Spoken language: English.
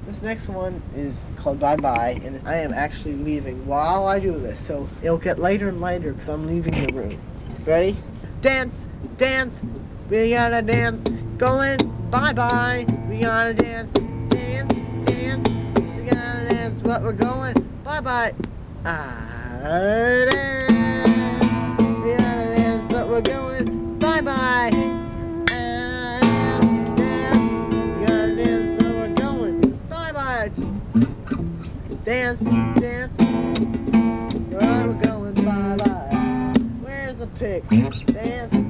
This next one is called Bye Bye, and I am actually leaving while I do this, so it'll get later and later because I'm leaving the room. Ready? Dance, dance, we gotta dance, going bye bye, we gotta dance, dance, dance, we gotta dance, but we're going bye bye. Dance, we gotta dance, but we're going bye bye. Dance, dance, where we're going, bye bye. Where's the pick? Dance.